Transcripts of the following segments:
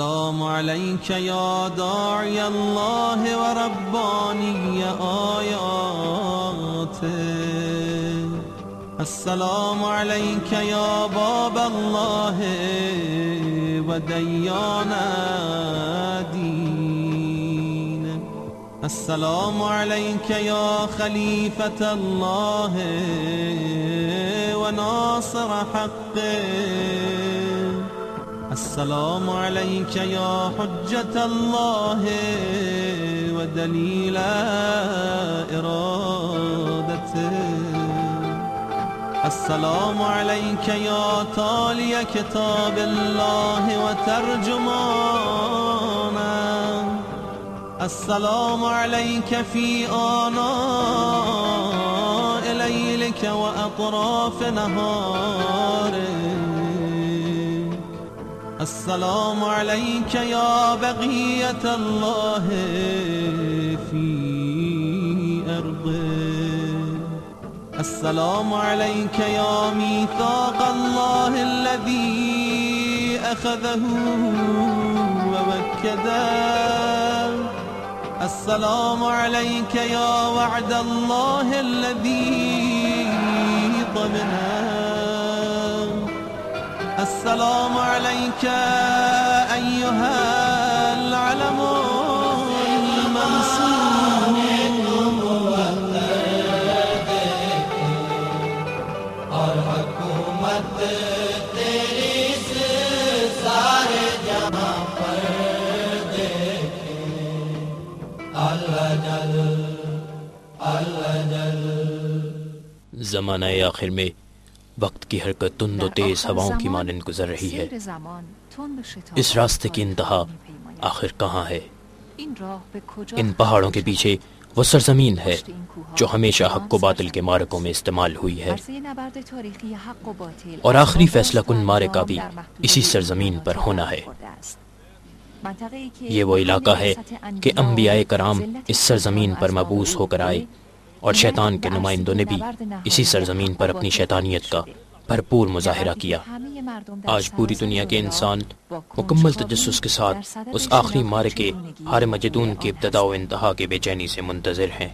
السلام عليك يا داعي الله ورباني آياته. السلام عليك يا باب الله وديان دين. السلام عليك يا خليفة الله وناصر حقه. السلام عليك يا حجة الله ودليل إرادته. السلام عليك يا تالي كتاب الله وترجمانه. السلام عليك في آناء ليلك وأطراف نهارك. السلام عليك يا بقية الله في أرضه. السلام عليك يا ميثاق الله الذي أخذه ووكده. السلام عليك يا وعد الله الذي ضمنه. السلام عليك أيها العلم المنصور. اور حکومت تیری سارے جہاں پر دیکھے. اللہ جل اللہ جل. زمانہ آخر میں وقت کی حرکت تند و تیز ہواؤں کی مانند گزر رہی ہے. اس راستے کی انتہا آخر کہاں ہے؟ ان پہاڑوں کے پیچھے وہ سرزمین ہے جو ہمیشہ حق و باطل کے معرکوں میں استعمال ہوئی ہے، اور آخری فیصلہ کن معرکہ بھی اسی سرزمین پر ہونا ہے. یہ وہ علاقہ ہے کہ انبیاء کرام اس سرزمین پر مبعوث ہو کر آئے، اور شیطان کے نمائندوں نے بھی اسی سرزمین پر اپنی شیطانیت کا بھرپور مظاہرہ کیا. آج پوری دنیا کے انسان مکمل تجسس کے ساتھ اس آخری معرکے ہارمجدون کی ابتدا و انتہا کے بے چینی سے منتظر ہیں.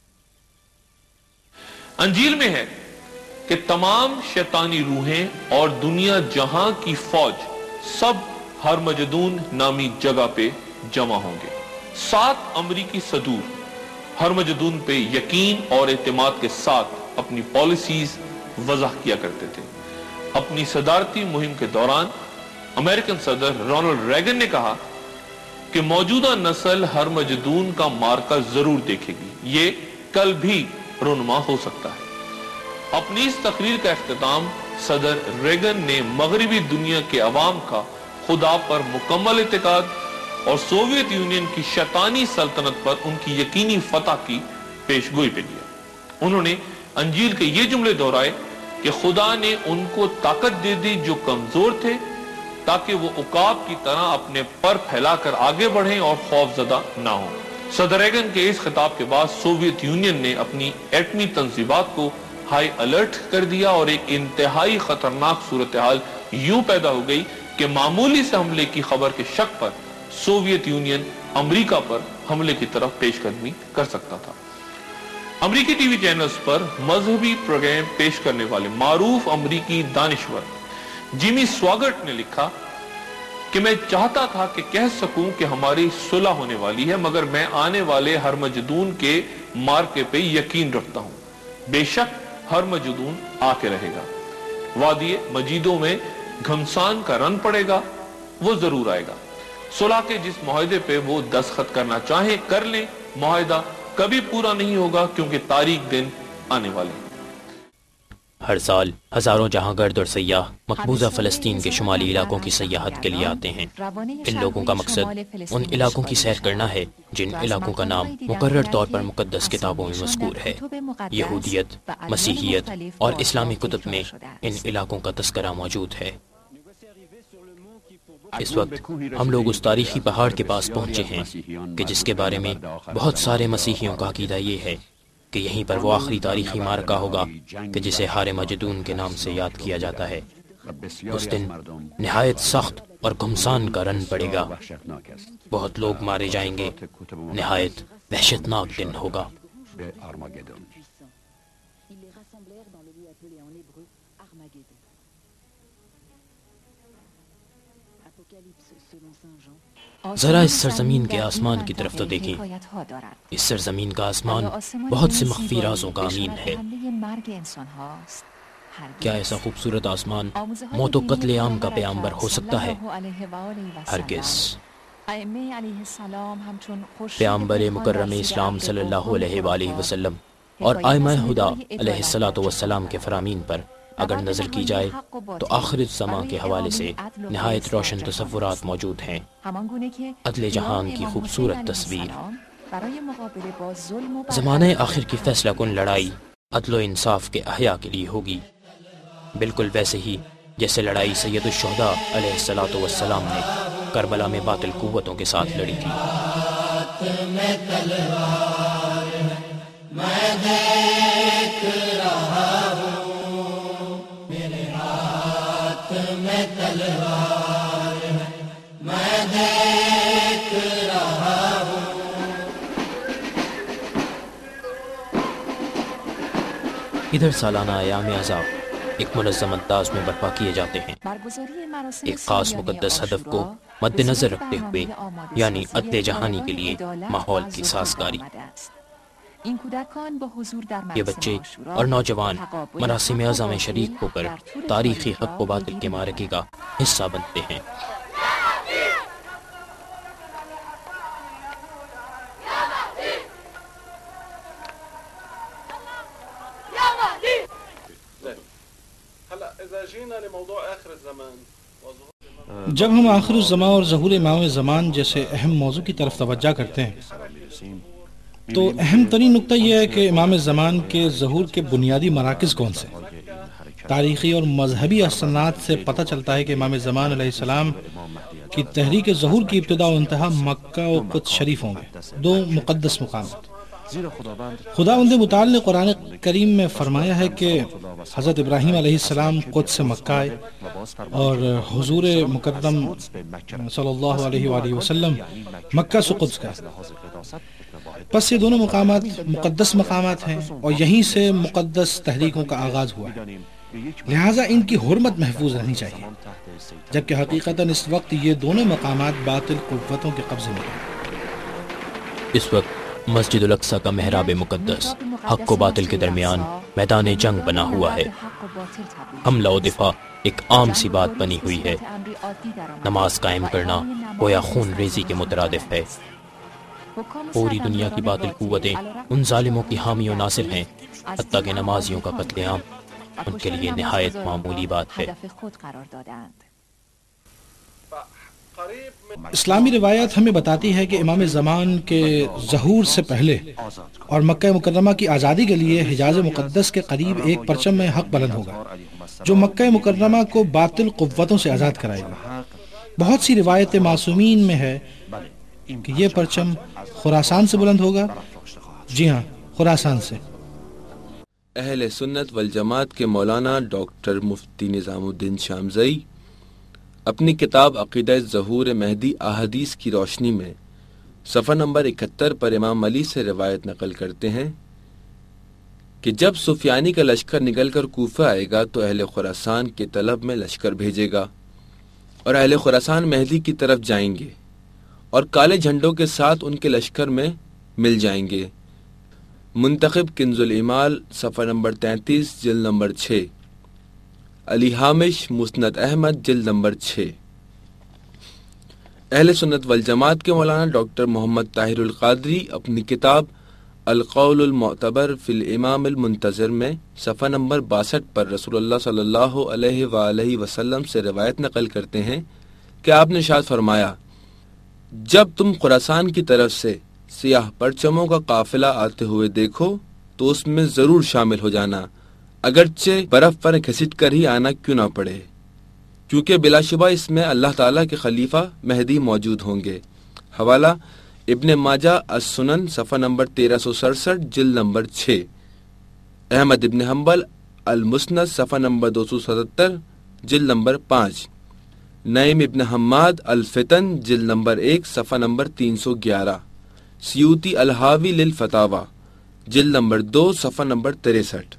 انجیل میں ہے کہ تمام شیطانی روحیں اور دنیا جہاں کی فوج سب ہارمجدون نامی جگہ پہ جمع ہوں گے. 7 امریکی صدور ہارمجدون پہ یقین اور اعتماد کے ساتھ اپنی پالیسیز وضع کیا کرتے تھے. اپنی صدارتی مہم کے دوران امریکن صدر رونلڈ ریگن نے کہا کہ موجودہ نسل ہارمجدون کا مارکہ ضرور دیکھے گی، یہ کل بھی رونما ہو سکتا ہے. اپنی اس تقریر کا اختتام صدر ریگن نے مغربی دنیا کے عوام کا خدا پر مکمل اعتقاد اور سوویت یونین کی شیطانی سلطنت پر ان کی یقینی فتح کی پیشگوئی پہ دیا. انہوں نے انجیل کے یہ جملے دہرائے کہ خدا نے ان کو طاقت دے دی جو کمزور تھے، تاکہ وہ عقاب کی طرح اپنے پر پھیلا کر آگے بڑھیں اور خوف زدہ نہ ہوں. صدر ریگن کے اس خطاب کے بعد سوویت یونین نے اپنی ایٹمی تنصیبات کو ہائی الرٹ کر دیا، اور ایک انتہائی خطرناک صورتحال یوں پیدا ہو گئی کہ معمولی سے حملے کی خبر کے شک پر سوویت یونین امریکہ پر حملے کی طرف پیش قدمی کر سکتا تھا. امریکی ٹی وی چینلز پر مذہبی پروگرام پیش کرنے والے معروف امریکی دانشور جیمی سواگرٹ نے لکھا کہ میں چاہتا تھا کہ کہہ سکوں کہ ہماری صلح ہونے والی ہے، مگر میں آنے والے ہارمجدون کے مارکے پہ یقین رکھتا ہوں. بے شک ہارمجدون آ کے رہے گا. وادی مجیدوں میں گھمسان کا رن پڑے گا، وہ ضرور آئے گا. صلح کے جس معاہدے پہ وہ دستخط کرنا چاہیں کر لیں، معاہدہ کبھی پورا نہیں ہوگا کیونکہ تاریک دن آنے والے ہیں. ہر سال ہزاروں جہاں گرد اور سیاح مقبوضہ فلسطین کے شمالی علاقوں کی سیاحت کے لیے آتے ہیں. ان لوگوں کا مقصد ان علاقوں کی سیر کرنا ہے جن علاقوں کا نام مقرر طور پر مقدس کتابوں میں مذکور ہے. یہودیت، مسیحیت اور اسلامی کتب میں ان علاقوں کا تذکرہ موجود ہے. اس وقت ہم لوگ اس تاریخی پہاڑ کے پاس پہنچے ہیں کہ جس کے بارے میں بہت سارے مسیحیوں کا عقیدہ یہ ہے کہ یہیں پر وہ آخری تاریخی معرکہ ہوگا کہ جسے ہارمجدون کے نام سے یاد کیا جاتا ہے. اس دن نہایت سخت اور گھمسان کا رن پڑے گا، بہت لوگ مارے جائیں گے، نہایت وحشتناک دن ہوگا۔ ذرا اس سرزمین کے آسمان کی طرف تو دیکھیں، اس سرزمین کا آسمان بہت سے مخفی رازوں کا امین ہے۔ کیا ایسا خوبصورت آسمان موت و قتل عام کا پیامبر ہو سکتا ہے؟ ہرگز۔ پیامبر مکرم اسلام صلی اللہ علیہ وآلہ وسلم اور ائمہ ہدی علیہ الصلوۃ والسلام کے فرامین پر اگر نظر کی جائے تو آخر الزمان کے حوالے سے نہایت روشن تصورات موجود ہیں۔ عدل جہان کی خوبصورت تصویر۔ زمانہ آخر کی فیصلہ کن لڑائی عدل و انصاف کے احیاء کے لیے ہوگی، بالکل ویسے ہی جیسے لڑائی سید الشہداء علیہ الصلوۃ والسلام نے کربلا میں باطل قوتوں کے ساتھ لڑی تھی۔ میں دیکھ رہا ہوں میرے ہاتھ میں تلوار ہے، میں دیکھ رہا ہوں۔ ادھر سالانہ ایام عذاب ایک منظم انداز میں برپا کیے جاتے ہیں، ایک خاص مقدس ہدف کو مد نظر رکھتے ہوئے، یعنی عدل جہانی کے لیے ماحول کی سازگاری۔ یہ بچے اور نوجوان مراسم اعظم میں شریک ہو کر تاریخی حق و باطل کے معرکے کا حصہ بنتے ہیں۔ جب ہم آخر الزمان اور ظہور امام زمان جیسے اہم موضوع کی طرف توجہ کرتے ہیں تو اہم ترین نقطہ یہ ہے کہ امام زمان کے ظہور کے بنیادی مراکز کون سے۔ تاریخی اور مذہبی اسناد سے پتہ چلتا ہے کہ امام زمان علیہ السلام کی تحریک ظہور کی ابتدا و انتہا مکہ و قدس شریف ہوں گے، دو مقدس مقامات۔ خداوند متعال نے قرآن کریم میں فرمایا ہے کہ حضرت ابراہیم علیہ السلام قدس سے مکہ آئے اور حضور مکرم صلی اللہ علیہ وآلہ وسلم مکہ سے قدس کا۔ پس یہ دونوں مقامات مقدس مقامات ہیں اور یہیں سے مقدس تحریکوں کا آغاز ہوا ہے، لہٰذا ان کی حرمت محفوظ رہنی چاہیے، جبکہ حقیقتاً اس وقت یہ دونوں مقامات باطل قوتوں کے قبضے میں ہیں۔ اس وقت مسجد الاقصی کا محراب مقدس حق و باطل کے درمیان میدان جنگ بنا ہوا ہے۔ حملہ و دفاع ایک عام سی بات بنی ہوئی ہے۔ نماز قائم کرنا گویا خون ریزی کے مترادف ہے۔ پوری دنیا کی باطل قوتیں ان ظالموں کی حامی و ناصر ہیں، حتیٰ کہ نمازیوں کا قتل عام ان کے لیے نہایت معمولی بات ہے۔ اسلامی روایات ہمیں بتاتی ہے کہ امام زمان کے ظہور سے پہلے اور مکہ مکرمہ کی آزادی کے لیے حجاز مقدس کے قریب ایک پرچم میں حق بلند ہوگا جو مکہ مکرمہ کو باطل قوتوں سے آزاد کرائے گا۔ بہت سی روایت معصومین میں ہے کہ یہ پرچم خراسان سے بلند ہوگا۔ جی ہاں، خراسان سے۔ اہل سنت والجماعت کے مولانا ڈاکٹر مفتی نظام الدین شامزئی اپنی کتاب عقیدہ ظہور مہدی احادیث کی روشنی میں صفحہ نمبر 71 پر امام علی سے روایت نقل کرتے ہیں کہ جب سفیانی کا لشکر نکل کر کوفہ آئے گا تو اہل خراسان کے طلب میں لشکر بھیجے گا اور اہل خراسان مہدی کی طرف جائیں گے اور کالے جھنڈوں کے ساتھ ان کے لشکر میں مل جائیں گے۔ منتخب کنز العمال صفحہ نمبر 33 جلد نمبر 6، علی حامش مسند احمد جلد نمبر 6۔ اہل سنت والجماعت کے مولانا ڈاکٹر محمد طاہر القادری اپنی کتاب القول المعتبر فی الامام المنتظر میں صفحہ نمبر 62 پر رسول اللہ صلی اللہ علیہ وآلہ وسلم سے روایت نقل کرتے ہیں کہ آپ نے ارشاد فرمایا، جب تم خراسان کی طرف سے سیاہ پرچموں کا قافلہ آتے ہوئے دیکھو تو اس میں ضرور شامل ہو جانا، اگرچہ برف پر گھسٹ کر ہی آنا کیوں نہ پڑے، کیونکہ بلا شبہ اس میں اللہ تعالیٰ کے خلیفہ مہدی موجود ہوں گے۔ حوالہ ابن ماجہ السنن صفحہ نمبر 1367 جلد نمبر 6، احمد ابن حنبل المسند صفحہ نمبر 277 جلد نمبر 5، نعیم ابن حماد الفتن جلد نمبر 1 صفحہ نمبر 311، سیوطی الحاوی للفتاوی جلد نمبر 2 صفحہ نمبر 63۔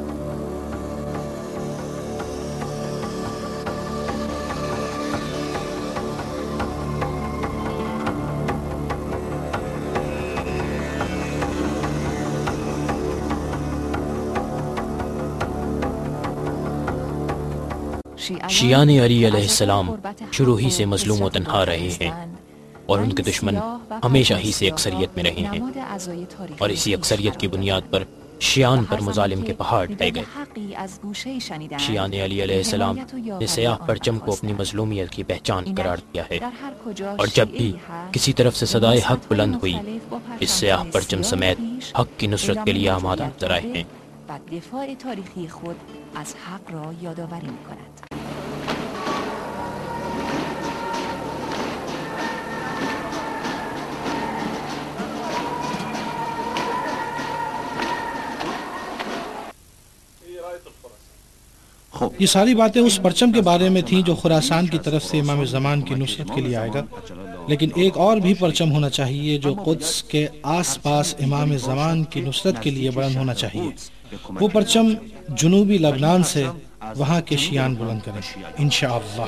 شیعان علی علیہ السلام شروع ہی سے مظلوم و تنہا رہے ہیں اور ان کے دشمن ہمیشہ ہی سے اکثریت میں رہے ہیں، اور اسی اکثریت کی بنیاد پر شیعان پر مظالم کے پہاڑ ڈھائے گئے۔ شیعان علی علیہ السلام نے سیاہ پرچم کو اپنی مظلومیت کی پہچان قرار دیا ہے، اور جب بھی کسی طرف سے صدائے حق بلند ہوئی، اس سیاہ پرچم سمیت حق کی نصرت کے لیے آمادہ نظر آئے ہیں۔ دفاع تاریخی خود از حق را یادآوری می‌کند۔ یہ ساری باتیں اس پرچم کے بارے میں تھیں جو خراسان کی طرف سے امام زمان کی نصرت کے لیے آئے گا، لیکن ایک اور بھی پرچم ہونا چاہیے جو قدس کے آس پاس امام زمان کی نصرت کے لیے بلند ہونا چاہیے۔ وہ پرچم جنوبی لبنان سے وہاں کے شیعان بلند کریں انشاءاللہ۔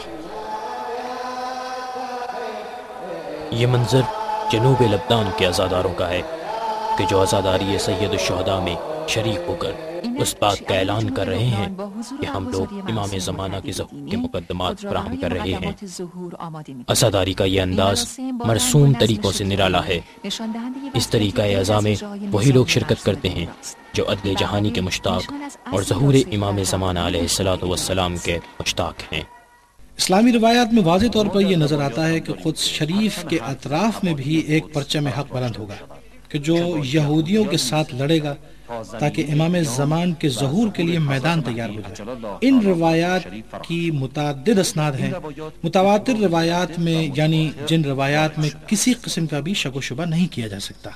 یہ منظر جنوب لبنان کے عزاداروں کا ہے کہ جو عزاداری سید الشہداء میں شریک ہو کر اس بات کا اعلان کر رہے ہیں کہ ہم لوگ امام زمانہ کے ظہور کے مقدمات فراہم کر رہے ہیں۔ عزاداری کا یہ انداز مرسوم طریقوں سے نرالا ہے۔ اس طریقہ اعزاء میں وہی لوگ شرکت کرتے ہیں جو عدل جہانی کے مشتاق اور ظہور امام زمانہ علیہ السلام کے مشتاق ہیں۔ اسلامی روایات میں واضح طور پر یہ نظر آتا ہے کہ قدس شریف کے اطراف میں بھی ایک پرچم حق بلند ہوگا کہ جو یہودیوں کے ساتھ لڑے گا تاکہ امام زمان کے ظہور کے لیے میدان تیار ہو جائے۔ ان روایات کی متعدد اسناد ہیں، متواتر روایات میں، یعنی جن روایات میں کسی قسم کا بھی شک و شبہ نہیں کیا جا سکتا۔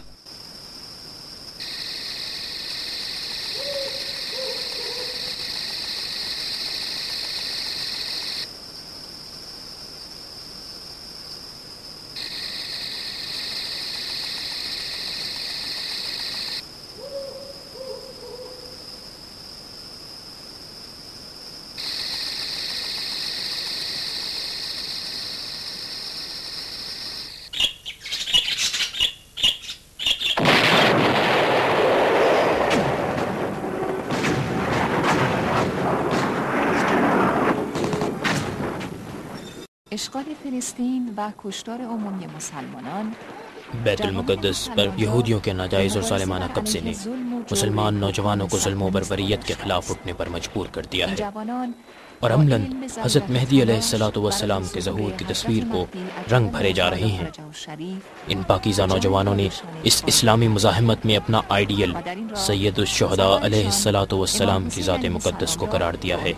اشغال فلسطین و کشتار عمومی مسلمانان بیت المقدس پر یہودیوں کے ناجائز اور ظالمانہ قبضے نے مسلمان نوجوانوں کو ظلم و بربریت کے خلاف اٹھنے پر مجبور کر دیا ہے، اور عملاً حضرت مہدی علیہ السلام کے ظہور کی تصویر کو رنگ بھرے جا رہے ہیں۔ ان پاکیزہ نوجوانوں نے اس اسلامی مزاحمت میں اپنا آئیڈیل سید الشہداء علیہ السلام کی ذات مقدس کو قرار دیا ہے۔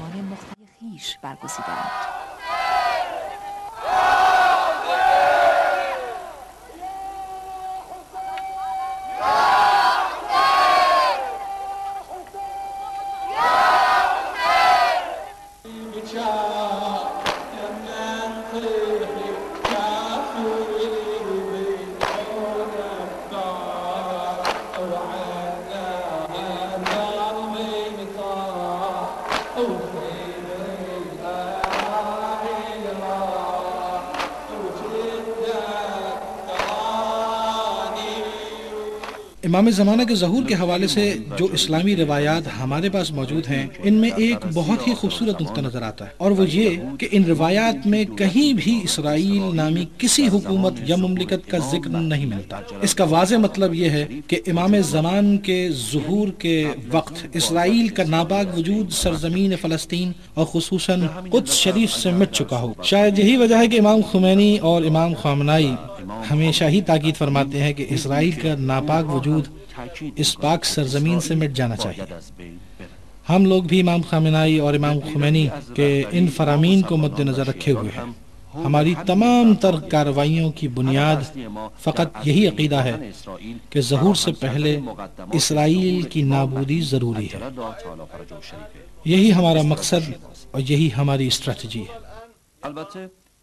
امام زمانہ کے ظہور کے حوالے سے جو اسلامی روایات ہمارے پاس موجود ہیں، ان میں ایک بہت ہی خوبصورت نقطہ نظر آتا ہے، اور وہ یہ کہ ان روایات میں کہیں بھی اسرائیل نامی کسی حکومت یا مملکت کا ذکر نہیں ملتا۔ اس کا واضح مطلب یہ ہے کہ امام زمان کے ظہور کے وقت اسرائیل کا ناپاک وجود سرزمین فلسطین اور خصوصاً قدس شریف سے مٹ چکا ہو۔ شاید یہی وجہ ہے کہ امام خمینی اور امام خامنائی ہمیشہ ہی تاکید فرماتے ہیں کہ اسرائیل کا ناپاک وجود اس پاک سرزمین سے مٹ جانا چاہیے۔ ہم لوگ بھی امام خامنائی اور امام خمینی کے ان فرامین کو مد نظر رکھے ہوئے ہیں۔ ہماری تمام تر کارروائیوں کی بنیاد فقط یہی عقیدہ ہے کہ ظہور سے پہلے اسرائیل کی نابودی ضروری ہے۔ یہی ہمارا مقصد اور یہی ہماری اسٹریٹجی ہے۔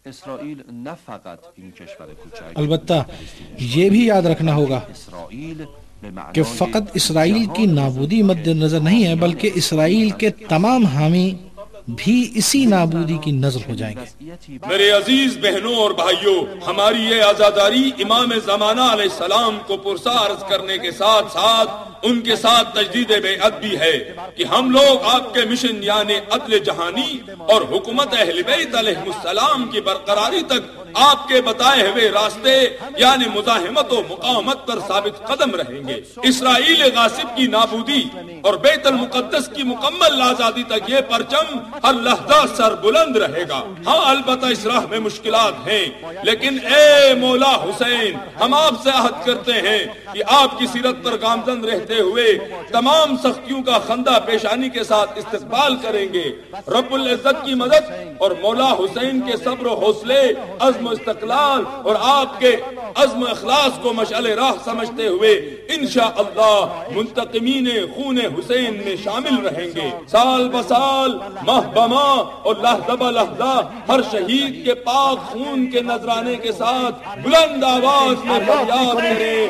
البتہ یہ بھی یاد رکھنا ہوگا کہ فقط اسرائیل کی نابودی مد نظر نہیں ہے، بلکہ اسرائیل کے تمام حامی بھی اسی نابودی کی نظر ہو جائیں گے۔ میرے عزیز بہنوں اور بھائیوں، ہماری یہ عزاداری امام زمانہ علیہ السلام کو پرسہ عرض کرنے کے ساتھ ساتھ ان کے ساتھ تجدید بیعت بھی ہے کہ ہم لوگ آپ کے مشن یعنی عدل جہانی اور حکومت اہل بیت علیہ السلام کی برقراری تک آپ کے بتائے ہوئے راستے یعنی مزاحمت و مقاومت پر ثابت قدم رہیں گے۔ اسرائیل غاصب کی نابودی اور بیت المقدس کی مکمل آزادی تک یہ پرچم ہر لحظہ سر بلند رہے گا۔ ہاں البتہ اس راہ میں مشکلات ہیں، لیکن اے مولا حسین، ہم آپ سے عہد کرتے ہیں کہ آپ کی سیرت پر گامزن رہتے ہوئے تمام سختیوں کا خندہ پیشانی کے ساتھ استقبال کریں گے۔ رب العزت کی مدد اور مولا حسین کے صبر و حوصلے، عزم و استقلال اور آپ کے عزم و اخلاص کو مشعل راہ سمجھتے ہوئے انشاءاللہ منتقمین خون حسین میں شامل رہیں گے۔ سال بسال، ماہ بماہ اور لحظہ بلحظہ ہر شہید کے پاک خون کے نذرانے کے ساتھ بلند آواز میں فریاد کریں۔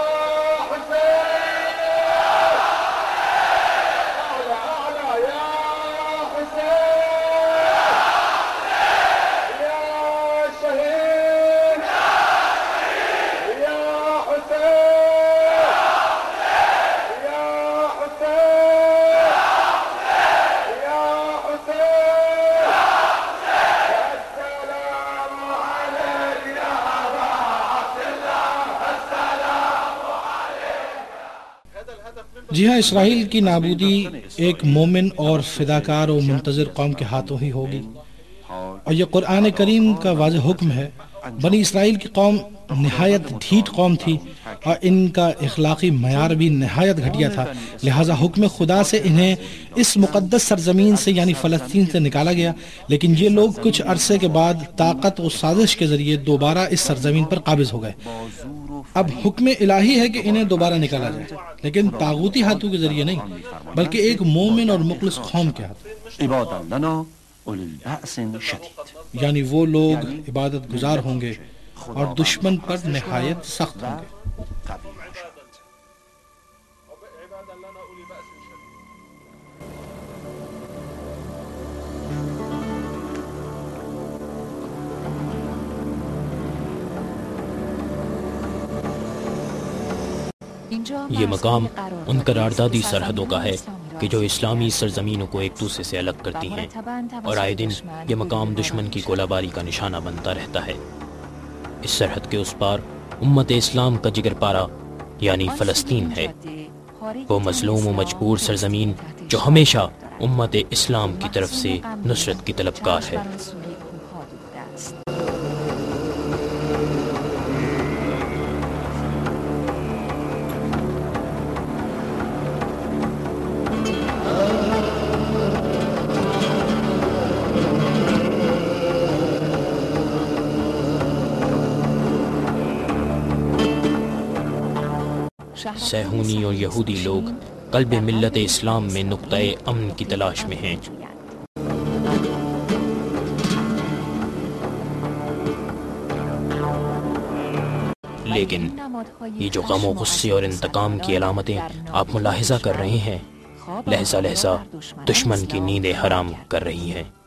جی ہاں، اسرائیل کی نابودی ایک مومن اور فداکار و منتظر قوم کے ہاتھوں ہی ہوگی، اور یہ قرآن کریم کا واضح حکم ہے۔ بنی اسرائیل کی قوم نہایت ڈھیٹ قوم تھی اور ان کا اخلاقی معیار بھی نہایت گھٹیا تھا، لہٰذا حکم خدا سے انہیں اس مقدس سرزمین سے یعنی فلسطین سے نکالا گیا، لیکن یہ لوگ کچھ عرصے کے بعد طاقت و سازش کے ذریعے دوبارہ اس سرزمین پر قابض ہو گئے۔ اب حکم الہی ہے کہ انہیں دوبارہ نکالا جائے، لیکن طاغوتی ہاتھوں کے ذریعے نہیں، بلکہ ایک مومن اور مخلص قوم کے ہاتھ، یعنی وہ لوگ عبادت گزار ہوں گے اور دشمن پر نہایت سخت ہوں گے۔ یہ مقام ان قراردادی سرحدوں کا ہے کہ جو اسلامی سرزمینوں کو ایک دوسرے سے الگ کرتی ہیں، اور آئے دن یہ مقام دشمن کی گولہ باری کا نشانہ بنتا رہتا ہے۔ اس سرحد کے اس پار امت اسلام کا جگر پارا یعنی فلسطین ہے، وہ مظلوم و مجبور سرزمین جو ہمیشہ امت اسلام کی طرف سے نصرت کی طلبگار ہے۔ صہیونی اور یہودی لوگ قلب ملت اسلام میں نقطۂ امن کی تلاش میں ہیں، لیکن یہ جو غم و غصے اور انتقام کی علامتیں آپ ملاحظہ کر رہے ہیں، لہجہ لہجہ دشمن کی نیندیں حرام کر رہی ہیں۔